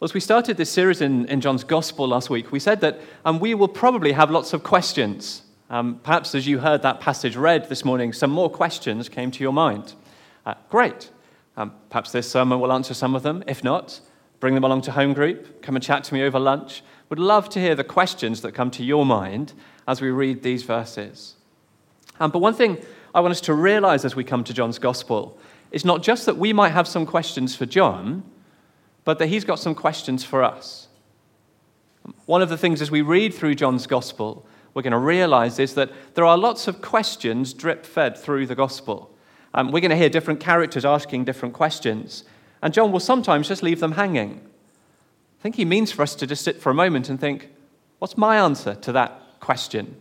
Well, as we started this series in John's Gospel last week, we said that we will probably have lots of questions. Perhaps as you heard that passage read this morning, some more questions came to your mind. Great. Perhaps this sermon will answer some of them. If not, bring them along to home group. Come and chat to me over lunch. Would love to hear the questions that come to your mind as we read these verses. But one thing I want us to realize as we come to John's Gospel is not just that we might have some questions for John, but that he's got some questions for us. One of the things as we read through John's Gospel, we're going to realize is that there are lots of questions drip-fed through the Gospel. We're going to hear different characters asking different questions, and John will sometimes just leave them hanging. I think he means for us to just sit for a moment and think, what's my answer to that question?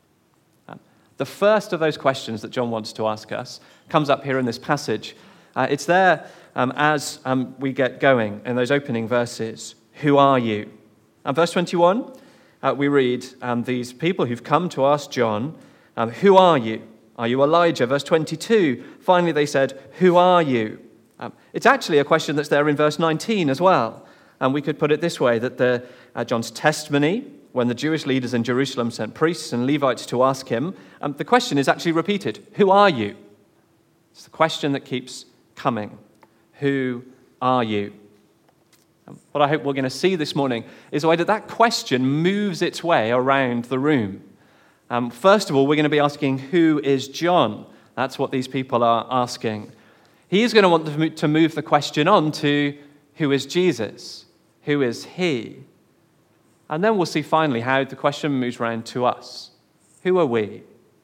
The first of those questions that John wants to ask us comes up here in this passage. It's there as we get going in those opening verses. Who are you? And verse 21, we read these people who've come to ask John, who are you? Are you Elijah? Verse 22, finally they said, who are you? It's actually a question that's there in verse 19 as well. And we could put it this way, that John's testimony, when the Jewish leaders in Jerusalem sent priests and Levites to ask him, the question is actually repeated. Who are you? It's the question that keeps coming. Who are you? What I hope we're going to see this morning is the way that question moves its way around the room. First of all, we're going to be asking, who is John? That's what these people are asking. He's going to want to move the question on to, who is Jesus? Who is he? And then we'll see finally how the question moves around to us. Who are we?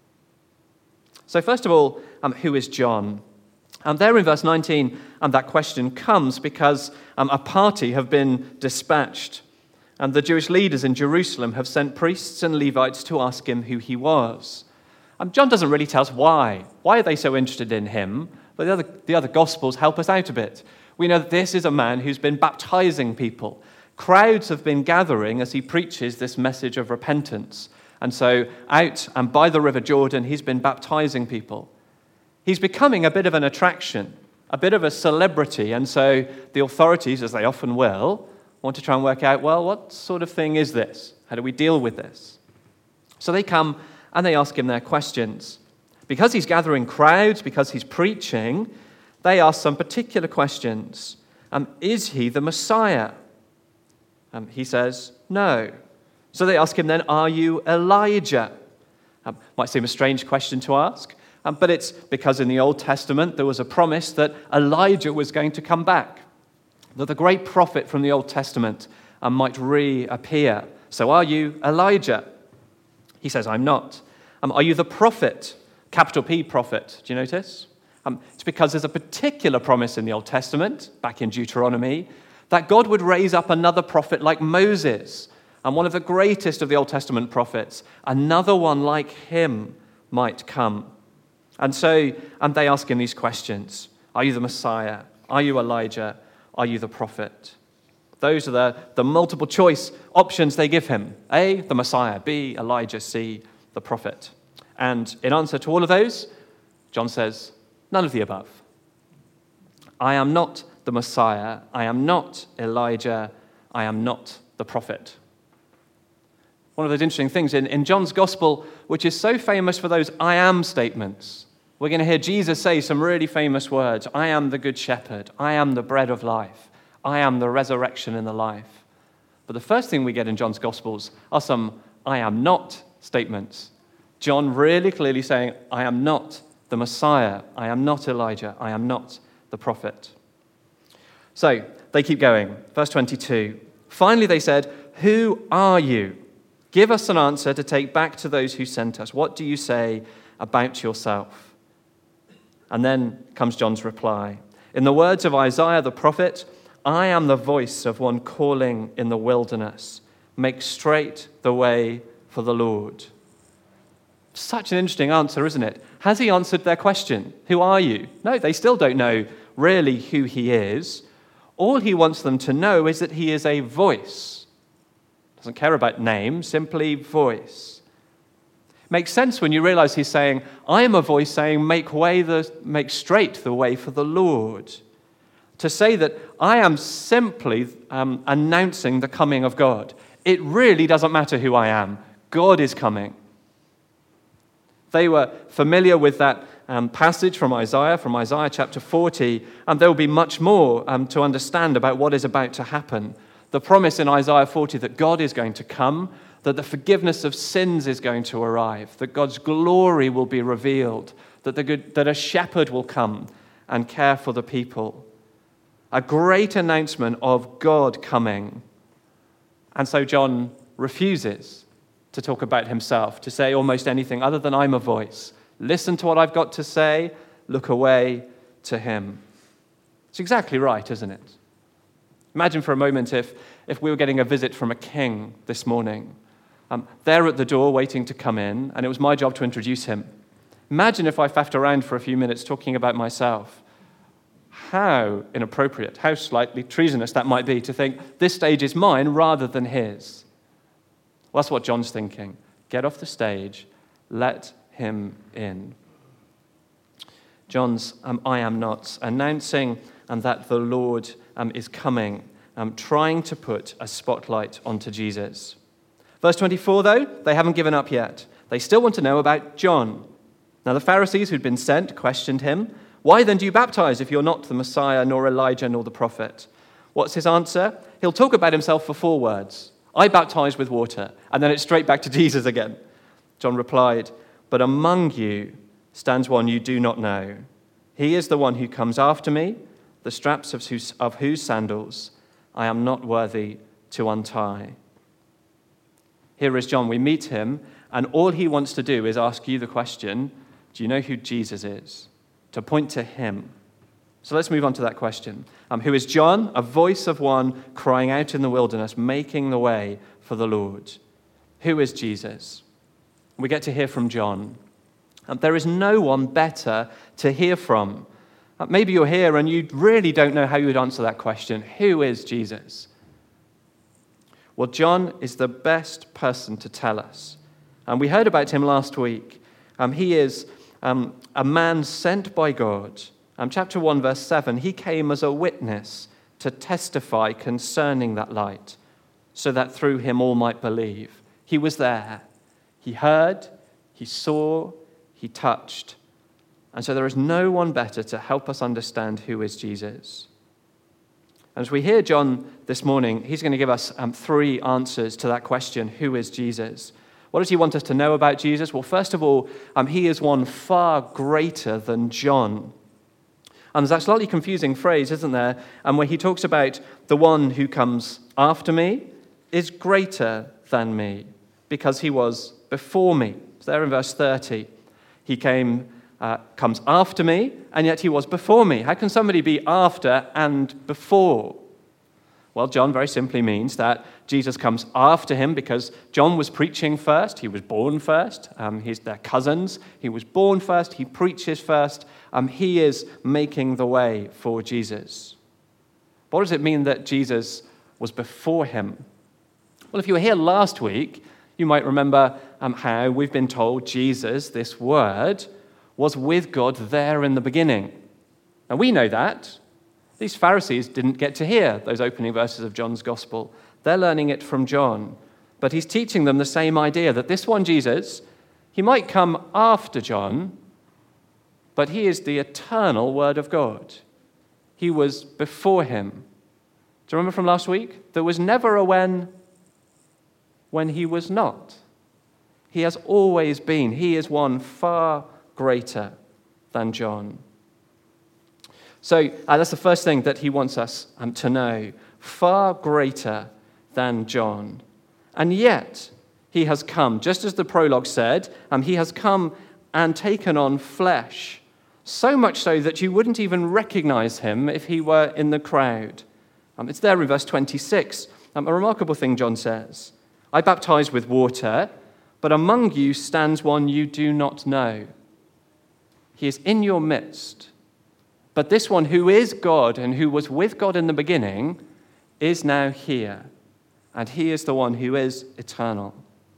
So first of all, who is John? There in verse 19, that question comes because a party have been dispatched, and the Jewish leaders in Jerusalem have sent priests and Levites to ask him who he was. John doesn't really tell us why. Why are they so interested in him? But the other Gospels help us out a bit. We know that this is a man who's been baptizing people. Crowds have been gathering as he preaches this message of repentance. And so out and by the River Jordan, he's been baptizing people. He's becoming a bit of an attraction, a bit of a celebrity. And so the authorities, as they often will, want to try and work out, well, what sort of thing is this? How do we deal with this? So they come and they ask him their questions. Because he's gathering crowds, because he's preaching, they ask some particular questions. Is he the Messiah? He says, no. So they ask him then, are you Elijah? Might seem a strange question to ask, but it's because in the Old Testament there was a promise that Elijah was going to come back, that the great prophet from the Old Testament might reappear. So are you Elijah? He says, I'm not. Are you the prophet? Capital P, prophet. Do you notice? It's because there's a particular promise in the Old Testament, back in Deuteronomy, that God would raise up another prophet like Moses, and one of the greatest of the Old Testament prophets, another one like him might come. And so they ask him these questions. Are you the Messiah? Are you Elijah? Are you the prophet? Those are the multiple choice options they give him. A, the Messiah. B, Elijah. C, the prophet. And in answer to all of those, John says, none of the above. I am not the Messiah. I am not Elijah. I am not the prophet. One of those interesting things in John's Gospel, which is so famous for those I am statements, we're going to hear Jesus say some really famous words. I am the good shepherd. I am the bread of life. I am the resurrection and the life. But the first thing we get in John's Gospels are some I am not statements. John really clearly saying, I am not the Messiah. I am not Elijah. I am not the prophet. So they keep going. Verse 22. Finally they said, who are you? Give us an answer to take back to those who sent us. What do you say about yourself? And then comes John's reply. In the words of Isaiah the prophet, I am the voice of one calling in the wilderness. Make straight the way for the Lord. Such an interesting answer, isn't it? Has he answered their question? Who are you? No, they still don't know really who he is. All he wants them to know is that he is a voice. Doesn't care about name, simply voice. Makes sense when you realize he's saying, I am a voice saying, make straight the way for the Lord. to say that I am simply announcing the coming of God. It really doesn't matter who I am. God is coming. They were familiar with that passage from Isaiah chapter 40, and there will be much more to understand about what is about to happen. The promise in Isaiah 40 that God is going to come, that the forgiveness of sins is going to arrive, that God's glory will be revealed, that a shepherd will come and care for the people. A great announcement of God coming. And so John refuses to talk about himself, to say almost anything other than I'm a voice. Listen to what I've got to say, look away to him. It's exactly right, isn't it? Imagine for a moment if we were getting a visit from a king this morning. They're at the door waiting to come in, and it was my job to introduce him. Imagine if I faffed around for a few minutes talking about myself. How inappropriate, how slightly treasonous that might be to think this stage is mine rather than his. Well, that's what John's thinking. Get off the stage, let him in. John's I am not, announcing that the Lord is coming, trying to put a spotlight onto Jesus. Verse 24, though, they haven't given up yet. They still want to know about John. Now, the Pharisees who'd been sent questioned him. Why then do you baptize if you're not the Messiah, nor Elijah, nor the prophet? What's his answer? He'll talk about himself for 4 words. I baptize with water. And then it's straight back to Jesus again. John replied, but among you stands one you do not know. He is the one who comes after me, the straps of whose sandals I am not worthy to untie. Here is John. We meet him, and all he wants to do is ask you the question, do you know who Jesus is? To point to him. So let's move on to that question. Who is John? A voice of one crying out in the wilderness, making the way for the Lord. Who is Jesus? We get to hear from John. There is no one better to hear from. Maybe you're here and you really don't know how you would answer that question. Who is Jesus? Well, John is the best person to tell us. And we heard about him last week. He is a man sent by God. Chapter 1, verse 7, he came as a witness to testify concerning that light, so that through him all might believe. He was there. He heard, he saw, he touched. And so there is no one better to help us understand who is Jesus. And as we hear John this morning, he's going to give us 3 answers to that question, who is Jesus? What does he want us to know about Jesus? Well, first of all, he is one far greater than John. And there's that slightly confusing phrase, isn't there? Where he talks about the one who comes after me is greater than me because he was before me. It's there in verse 30. He comes after me, and yet he was before me. How can somebody be after and before? Well, John very simply means that Jesus comes after him because John was preaching first. He was born first. They're cousins. He was born first. He preaches first. He is making the way for Jesus. What does it mean that Jesus was before him? Well, if you were here last week, you might remember how we've been told Jesus, this word, was with God there in the beginning. Now, we know that. These Pharisees didn't get to hear those opening verses of John's gospel. They're learning it from John. But he's teaching them the same idea, that this one, Jesus, he might come after John, but he is the eternal Word of God. He was before him. Do you remember from last week? There was never a when he was not. He has always been. He is one far greater than John. So that's the first thing that he wants us to know. Far greater than John. And yet, he has come, just as the prologue said, he has come and taken on flesh. So much so that you wouldn't even recognize him if he were in the crowd. It's there in verse 26. A remarkable thing John says. I baptize with water, but among you stands one you do not know. He is in your midst. But this one who is God and who was with God in the beginning is now here. And he is the one who is eternal.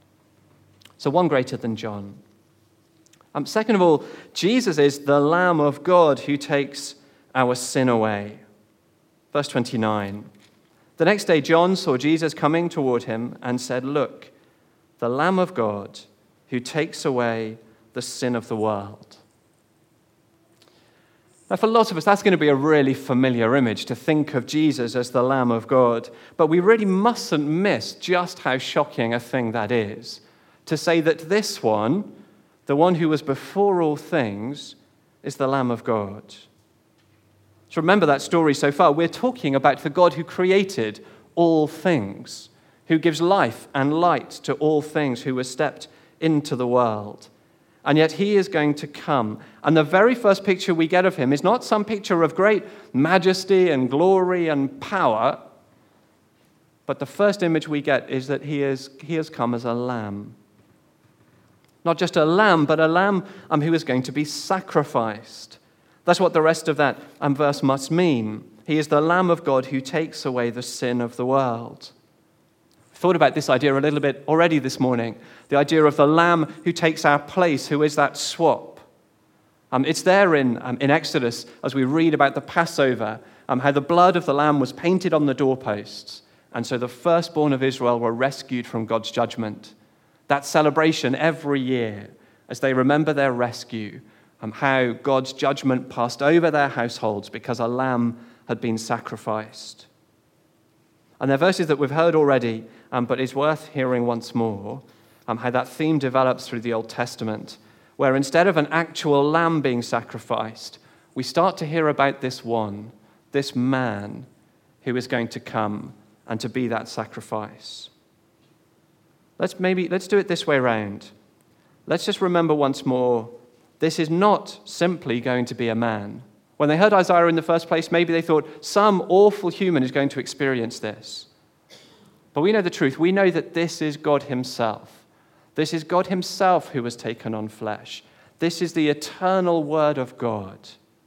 So one greater than John. Second of all, Jesus is the Lamb of God who takes our sin away. Verse 29. The next day John saw Jesus coming toward him and said, "Look, the Lamb of God who takes away the sin of the world." Now, for lots of us, that's going to be a really familiar image to think of Jesus as the Lamb of God. But we really mustn't miss just how shocking a thing that is, to say that this one, the one who was before all things, is the Lamb of God. So remember that story so far. We're talking about the God who created all things, who gives life and light to all things, who has stepped into the world. And yet he is going to come. And the very first picture we get of him is not some picture of great majesty and glory and power, but the first image we get is that he has come as a lamb. Not just a lamb, but a lamb who is going to be sacrificed. That's what the rest of that verse must mean. He is the Lamb of God who takes away the sin of the world. I've thought about this idea a little bit already this morning. The idea of the Lamb who takes our place, who is that swap. It's there in Exodus, as we read about the Passover, how the blood of the Lamb was painted on the doorposts. And so the firstborn of Israel were rescued from God's judgment. That celebration every year, as they remember their rescue, how God's judgment passed over their households because a lamb had been sacrificed. And they're verses that we've heard already, but it's worth hearing once more, how that theme develops through the Old Testament, where instead of an actual lamb being sacrificed, we start to hear about this one, this man, who is going to come and to be that sacrifice. Let's do it this way around. Let's just remember once more, this is not simply going to be a man. When they heard Isaiah in the first place, maybe they thought some awful human is going to experience this. But we know the truth. We know that this is God himself. This is God himself who has taken on flesh. This is the eternal word of God.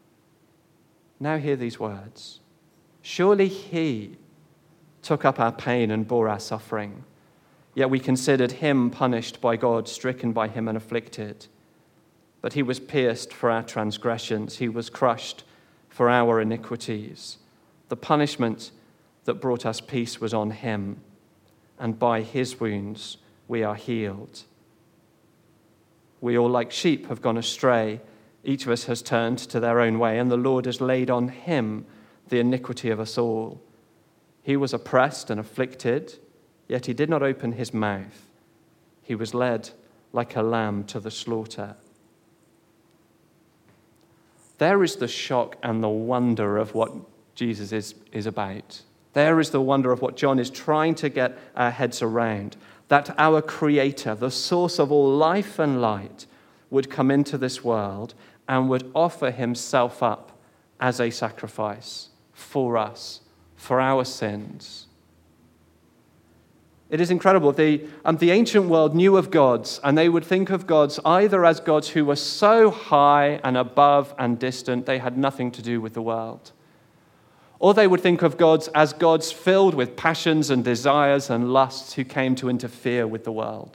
Now hear these words. Surely he took up our pain and bore our suffering. Yet we considered him punished by God, stricken by him and afflicted. But he was pierced for our transgressions. He was crushed for our iniquities. The punishment that brought us peace was on him, and by his wounds we are healed. We all like sheep have gone astray. Each of us has turned to their own way, and the Lord has laid on him the iniquity of us all. He was oppressed and afflicted, yet he did not open his mouth. He was led like a lamb to the slaughter. There is the shock and the wonder of what Jesus is about. There is the wonder of what John is trying to get our heads around, that our Creator, the source of all life and light, would come into this world and would offer himself up as a sacrifice for us, for our sins. It is incredible. The ancient world knew of gods, and they would think of gods either as gods who were so high and above and distant they had nothing to do with the world, or they would think of gods as gods filled with passions and desires and lusts who came to interfere with the world.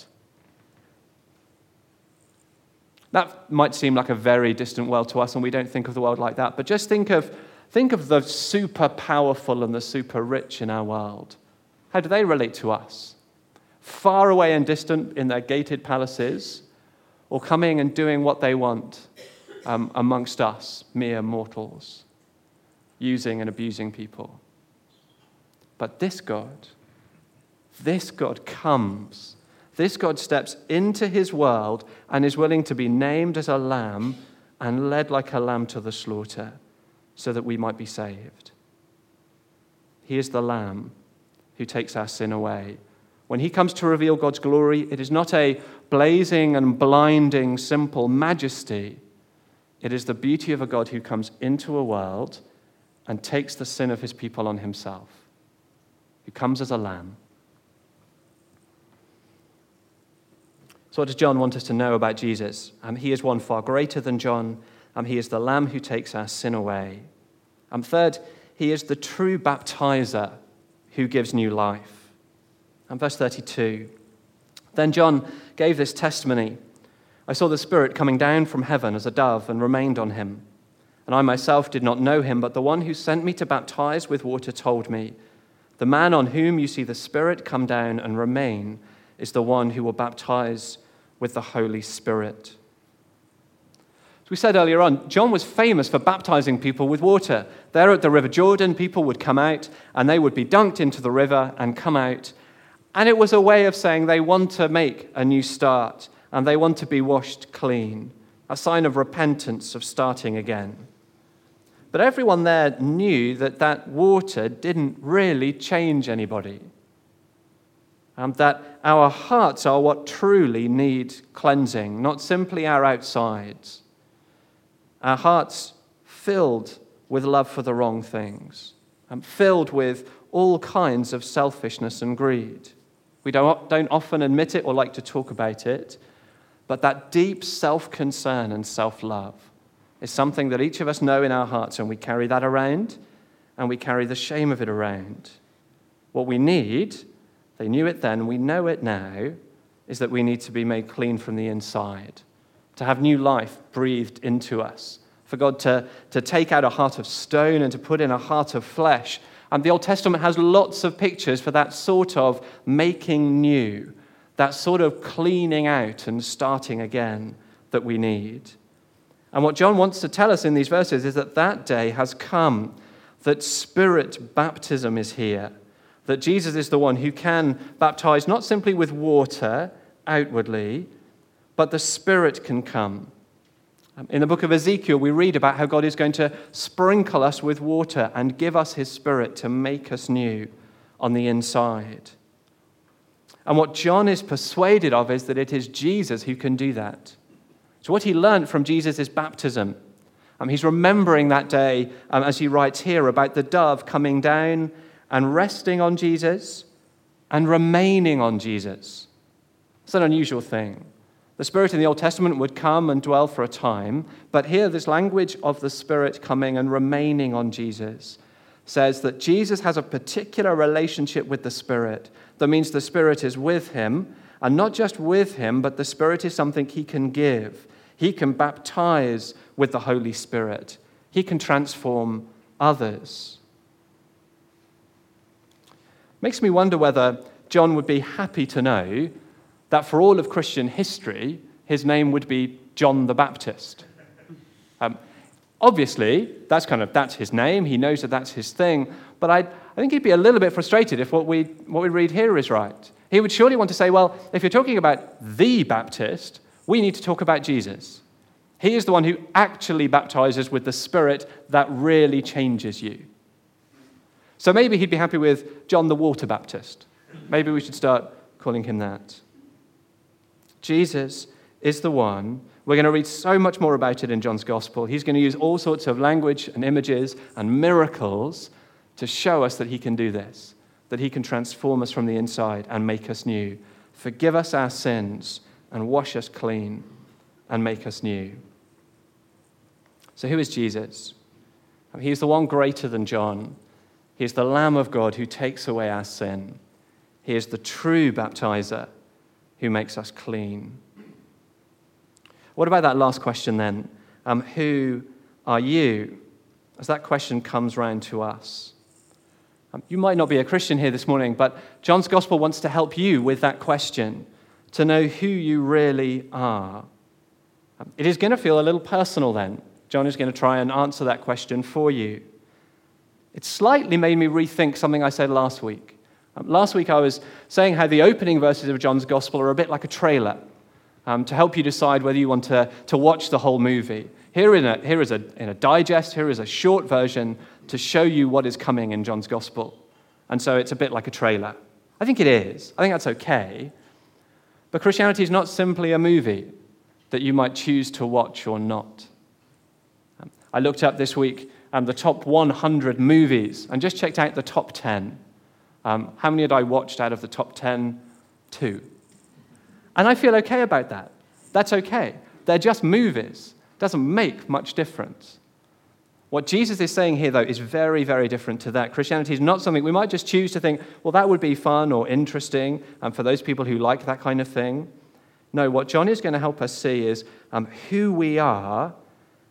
That might seem like a very distant world to us, and we don't think of the world like that, but just think of the super powerful and the super rich in our world. How do they relate to us? Far away and distant in their gated palaces, or coming and doing what they want amongst us, mere mortals, using and abusing people. But this God comes. This God steps into his world and is willing to be named as a lamb and led like a lamb to the slaughter so that we might be saved. He is the lamb who takes our sin away. When he comes to reveal God's glory, it is not a blazing and blinding, simple majesty. It is the beauty of a God who comes into a world and takes the sin of his people on himself, who comes as a lamb. So what does John want us to know about Jesus? He is one far greater than John. He is the lamb who takes our sin away. Third, he is the true baptizer who gives new life. And verse 32, then John gave this testimony. I saw the Spirit coming down from heaven as a dove and remained on him. and I myself did not know him, but the one who sent me to baptize with water told me, 'The man on whom you see the Spirit come down and remain is the one who will baptize with the Holy Spirit.'" As we said earlier on, John was famous for baptizing people with water. There at the River Jordan, people would come out and they would be dunked into the river and come out. And it was a way of saying they want to make a new start and they want to be washed clean, a sign of repentance, of starting again. But everyone there knew that that water didn't really change anybody, and that our hearts are what truly need cleansing, not simply our outsides. Our hearts filled with love for the wrong things, and filled with all kinds of selfishness and greed. We don't often admit it or like to talk about it, but that deep self-concern and self-love is something that each of us know in our hearts, and we carry that around, and we carry the shame of it around. What we need, they knew it then, we know it now, is that we need to be made clean from the inside, to have new life breathed into us, for God to take out a heart of stone and to put in a heart of flesh. And the Old Testament has lots of pictures for that sort of making new, that sort of cleaning out and starting again that we need. And what John wants to tell us in these verses is that that day has come, that Spirit baptism is here, that Jesus is the one who can baptize not simply with water outwardly, but the Spirit can come. In the book of Ezekiel, we read about how God is going to sprinkle us with water and give us his Spirit to make us new on the inside. And what John is persuaded of is that it is Jesus who can do that. So what he learned from Jesus' baptism, he's remembering that day as he writes here about the dove coming down and resting on Jesus and remaining on Jesus. It's an unusual thing. The Spirit in the Old Testament would come and dwell for a time, but here this language of the Spirit coming and remaining on Jesus says that Jesus has a particular relationship with the Spirit. That means the Spirit is with him, and not just with him, but the Spirit is something he can give. He can baptize with the Holy Spirit. He can transform others. Makes me wonder whether John would be happy to know that for all of Christian history, his name would be John the Baptist. Obviously, that's his name. He knows that that's his thing. But I think he'd be a little bit frustrated if what we read here is right. He would surely want to say, well, if you're talking about the Baptist, we need to talk about Jesus. He is the one who actually baptizes with the Spirit that really changes you. So maybe he'd be happy with John the Water Baptist. Maybe we should start calling him that. Jesus is the one. We're going to read so much more about it in John's Gospel. He's going to use all sorts of language and images and miracles to show us that he can do this, that he can transform us from the inside and make us new, forgive us our sins and wash us clean and make us new. So who is Jesus? He's the one greater than John. He is the Lamb of God who takes away our sin. He is the true baptizer who makes us clean. What about that last question then? Who are you? As that question comes round to us. You might not be a Christian here this morning, but John's Gospel wants to help you with that question, to know who you really are. It is going to feel a little personal then. John is going to try and answer that question for you. It slightly made me rethink something I said last week. Last week I was saying how the opening verses of John's Gospel are a bit like a trailer to help you decide whether you want to watch the whole movie. Here is a digest, here is a short version to show you what is coming in John's Gospel. And so it's a bit like a trailer. I think it is. I think that's okay. But Christianity is not simply a movie that you might choose to watch or not. I looked up this week the top 100 movies and just checked out the top 10. How many had I watched out of the top 10? 2. And I feel okay about that. That's okay. They're just movies. It doesn't make much difference. What Jesus is saying here, though, is very, very different to that. Christianity is not something we might just choose to think, well, that would be fun or interesting for those people who like that kind of thing. No, what John is going to help us see is who we are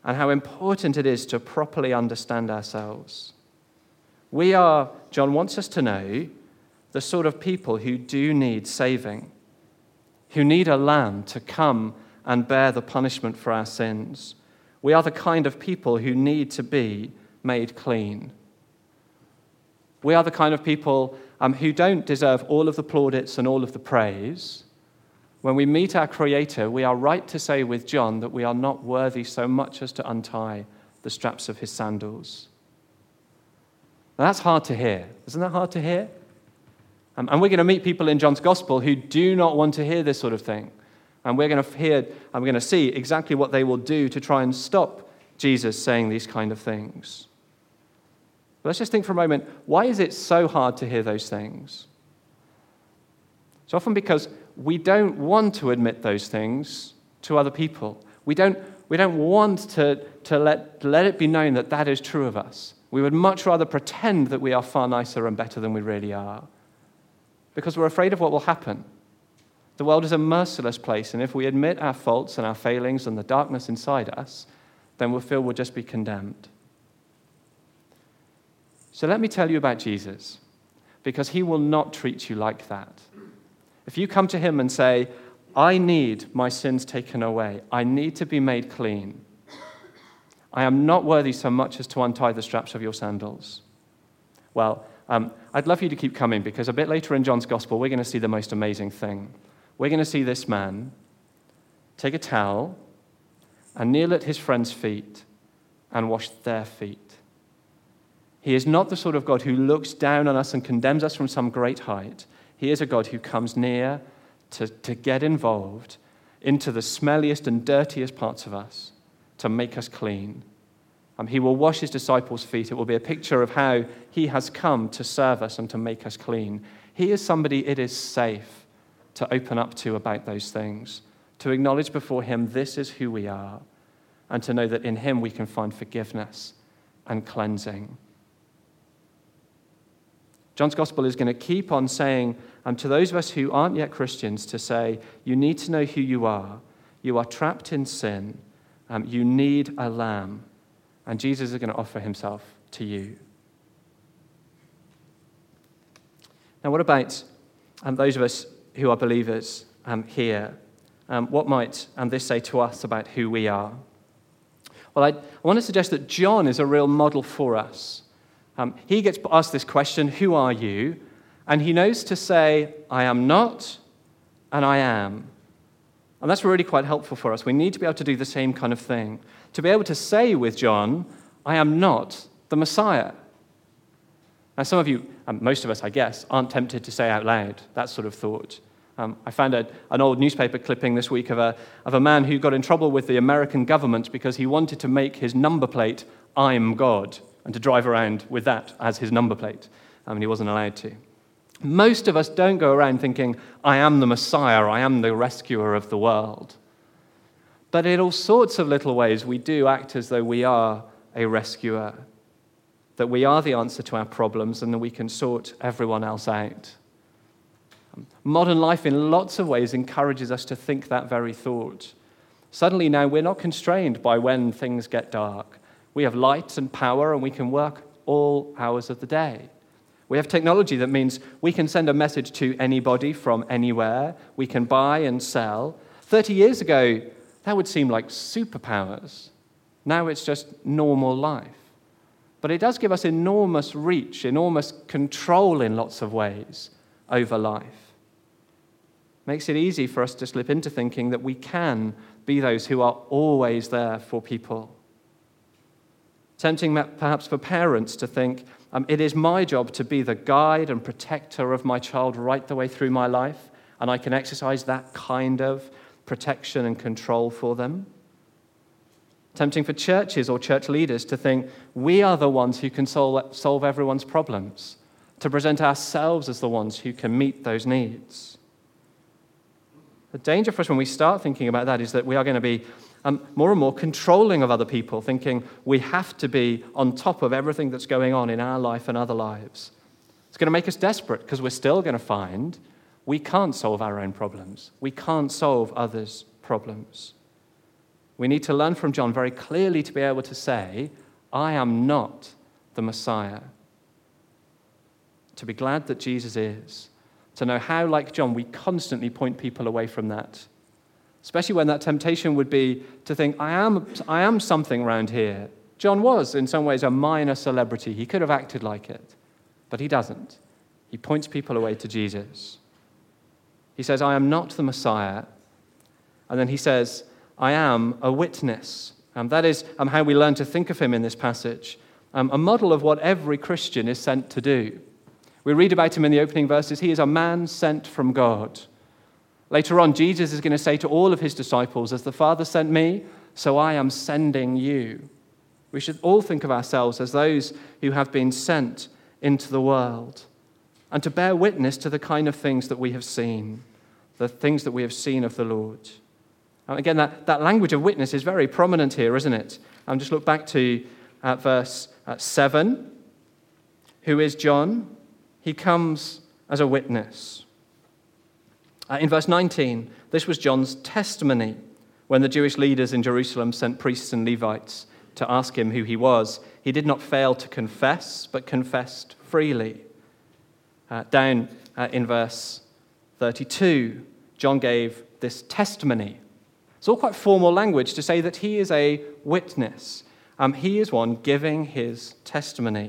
and how important it is to properly understand ourselves. We are, John wants us to know, the sort of people who do need saving, who need a lamb to come and bear the punishment for our sins. We are the kind of people who need to be made clean. We are the kind of people who don't deserve all of the plaudits and all of the praise. When we meet our Creator, we are right to say with John that we are not worthy so much as to untie the straps of his sandals. Now, that's hard to hear. Isn't that hard to hear? And we're going to meet people in John's Gospel who do not want to hear this sort of thing. And we're going to see exactly what they will do to try and stop Jesus saying these kind of things. But let's just think for a moment, why is it so hard to hear those things? It's often because we don't want to admit those things to other people. We don't want to let it be known that that is true of us. We would much rather pretend that we are far nicer and better than we really are, because we're afraid of what will happen. The world is a merciless place, and if we admit our faults and our failings and the darkness inside us, then we'll feel we'll just be condemned. So let me tell you about Jesus, because he will not treat you like that. If you come to him and say, I need my sins taken away, I need to be made clean, I am not worthy so much as to untie the straps of your sandals. Well, I'd love you to keep coming, because a bit later in John's Gospel, we're going to see the most amazing thing. We're going to see this man take a towel and kneel at his friends' feet and wash their feet. He is not the sort of God who looks down on us and condemns us from some great height. He is a God who comes near to get involved into the smelliest and dirtiest parts of us to make us clean. He will wash his disciples' feet. It will be a picture of how he has come to serve us and to make us clean. He is somebody it is safe to open up to about those things, to acknowledge before him this is who we are, and to know that in him we can find forgiveness and cleansing. John's Gospel is going to keep on saying to those of us who aren't yet Christians to say, you need to know who you are. You are trapped in sin. You need a lamb. And Jesus is going to offer himself to you. Now, what about those of us who are believers here? What might this say to us about who we are? Well, I want to suggest that John is a real model for us. He gets asked this question, who are you? And he knows to say, I am not, and I am. And that's really quite helpful for us. We need to be able to do the same kind of thing. To be able to say with John, I am not the Messiah. Now, some of you, most of us, I guess, aren't tempted to say out loud that sort of thought. I found an old newspaper clipping this week of a man who got in trouble with the American government because he wanted to make his number plate, I'm God, and to drive around with that as his number plate. And he wasn't allowed to. Most of us don't go around thinking, I am the Messiah, I am the rescuer of the world. But in all sorts of little ways, we do act as though we are a rescuer, that we are the answer to our problems and that we can sort everyone else out. Modern life in lots of ways encourages us to think that very thought. Suddenly now we're not constrained by when things get dark. We have light and power and we can work all hours of the day. We have technology that means we can send a message to anybody from anywhere. We can buy and sell. 30 years ago, that would seem like superpowers. Now it's just normal life. But it does give us enormous reach, enormous control in lots of ways over life. Makes it easy for us to slip into thinking that we can be those who are always there for people. Tempting perhaps for parents to think, it is my job to be the guide and protector of my child right the way through my life, and I can exercise that kind of protection and control for them. Tempting for churches or church leaders to think we are the ones who can solve everyone's problems, to present ourselves as the ones who can meet those needs. The danger for us when we start thinking about that is that we are going to be more and more controlling of other people, thinking we have to be on top of everything that's going on in our life and other lives. It's going to make us desperate because we're still going to find we can't solve our own problems. We can't solve others' problems. We need to learn from John very clearly to be able to say, I am not the Messiah. To be glad that Jesus is. To know how, like John, we constantly point people away from that. Especially when that temptation would be to think, I am something around here. John was, in some ways, a minor celebrity. He could have acted like it, but he doesn't. He points people away to Jesus. He says, I am not the Messiah. And then he says, I am a witness. That is how we learn to think of him in this passage. A model of what every Christian is sent to do. We read about him in the opening verses. He is a man sent from God. Later on, Jesus is going to say to all of his disciples, as the Father sent me, so I am sending you. We should all think of ourselves as those who have been sent into the world and to bear witness to the kind of things that we have seen, the things that we have seen of the Lord. And again, that language of witness is very prominent here, isn't it? Just look back to verse 7. Who is John? He comes as a witness. In verse 19, this was John's testimony when the Jewish leaders in Jerusalem sent priests and Levites to ask him who he was. He did not fail to confess, but confessed freely. Down in verse 32, John gave this testimony. It's all quite formal language to say that he is a witness. He is one giving his testimony.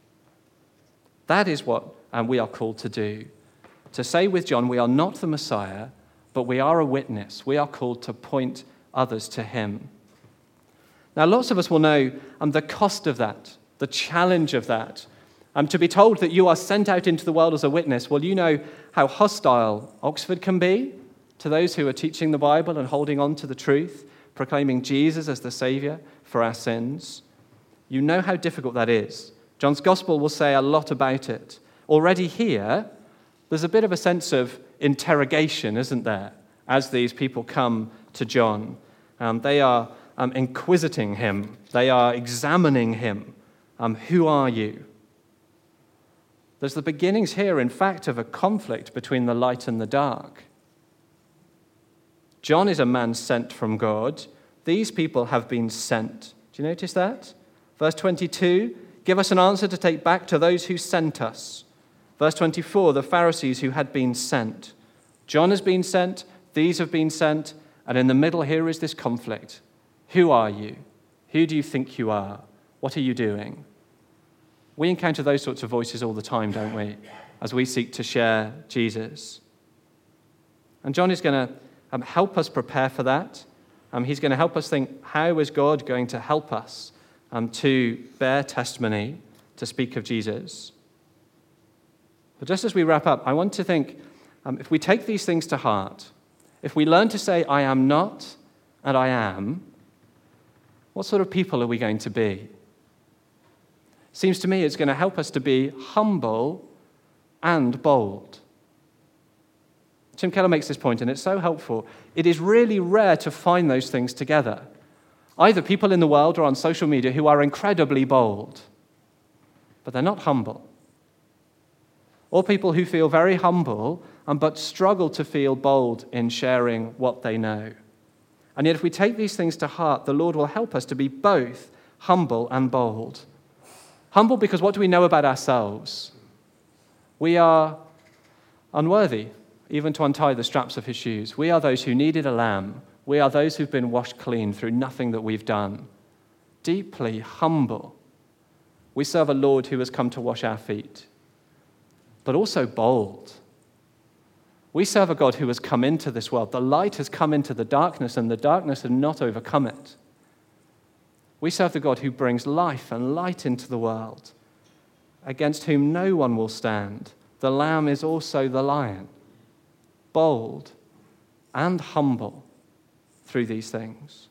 That is what we are called to do. To say with John, we are not the Messiah, but we are a witness. We are called to point others to him. Now, lots of us will know the cost of that, the challenge of that. To be told that you are sent out into the world as a witness, well, you know how hostile Oxford can be to those who are teaching the Bible and holding on to the truth, proclaiming Jesus as the Savior for our sins. You know how difficult that is. John's Gospel will say a lot about it. Already here, there's a bit of a sense of interrogation, isn't there, as these people come to John. They are inquisiting him. They are examining him. Who are you? There's the beginnings here, in fact, of a conflict between the light and the dark. John is a man sent from God. These people have been sent. Do you notice that? Verse 22, give us an answer to take back to those who sent us. Verse 24, the Pharisees who had been sent. John has been sent, these have been sent, and in the middle here is this conflict. Who are you? Who do you think you are? What are you doing? We encounter those sorts of voices all the time, don't we, as we seek to share Jesus. And John is going to help us prepare for that. He's going to help us think, how is God going to help us to bear testimony, to speak of Jesus? But just as we wrap up, I want to think, if we take these things to heart, if we learn to say, I am not and I am, what sort of people are we going to be? Seems to me it's going to help us to be humble and bold. Tim Keller makes this point, and it's so helpful. It is really rare to find those things together. Either people in the world or on social media who are incredibly bold, but they're not humble. Or people who feel very humble, but struggle to feel bold in sharing what they know. And yet if we take these things to heart, the Lord will help us to be both humble and bold. Humble because what do we know about ourselves? We are unworthy even to untie the straps of his shoes. We are those who needed a lamb. We are those who've been washed clean through nothing that we've done. Deeply humble. We serve a Lord who has come to wash our feet, but also bold. We serve a God who has come into this world. The light has come into the darkness, and the darkness has not overcome it. We serve the God who brings life and light into the world, against whom no one will stand. The Lamb is also the Lion, bold and humble through these things.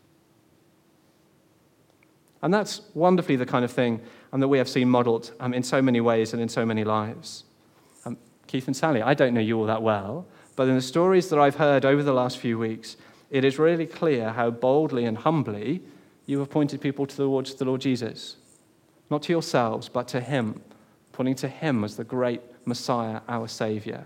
And that's wonderfully the kind of thing that we have seen modeled in so many ways and in so many lives. Keith and Sally, I don't know you all that well, but in the stories that I've heard over the last few weeks, it is really clear how boldly and humbly you have pointed people towards the Lord Jesus. Not to yourselves, but to him, pointing to him as the great Messiah, our Savior.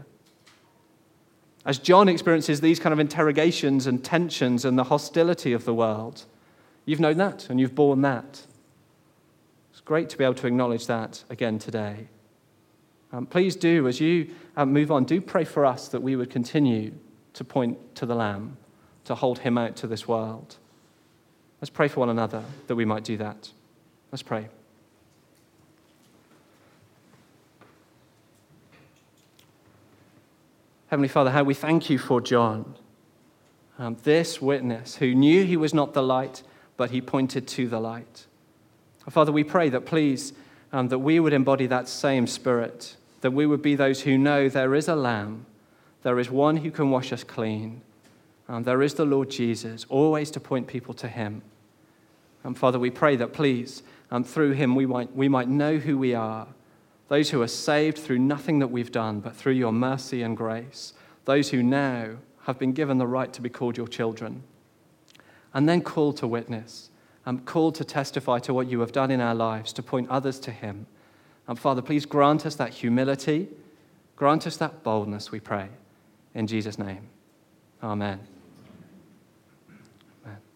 As John experiences these kind of interrogations and tensions and the hostility of the world, You've known that and you've borne that. It's great to be able to acknowledge that again today. Please do, as you move on, do pray for us that we would continue to point to the Lamb, to hold him out to this world. Let's pray for one another that we might do that. Let's pray. Heavenly Father, how we thank you for John, this witness who knew he was not the light, but he pointed to the light. Father, we pray that please, that we would embody that same spirit, that we would be those who know there is a Lamb, there is one who can wash us clean, there is the Lord Jesus, always to point people to him. Father, we pray that please, through him we might know who we are, those who are saved through nothing that we've done, but through your mercy and grace, those who now have been given the right to be called your children, and then called to witness, called to testify to what you have done in our lives, to point others to him. Father, please grant us that humility, grant us that boldness, we pray. In Jesus' name, amen.